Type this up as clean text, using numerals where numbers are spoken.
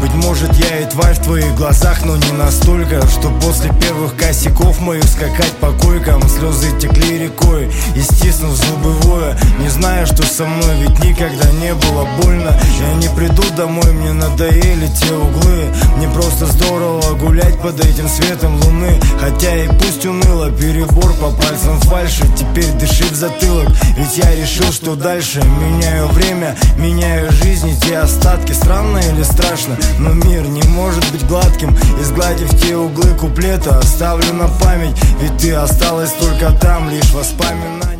Быть может, я и тварь в твоих глазах, но не настолько, что после первых косяков моих скакать по койкам. Слезы текли рекой, и стиснув зубы воя, не зная, что со мной ведь никогда не было больно. Я не приду домой, мне надоели те углы. Мне просто здорово гулять под этим светом луны. Хотя и пусть уныло, перебор по пальцам фальши. Теперь дыши в затылок, ведь я решил, что дальше. Меняю время, меняю жизнь и те остатки. Странно или страшно, но мир не может быть гладким. Изгладив те углы куплета, оставлю на память, ведь ты осталась только там, лишь воспоминание.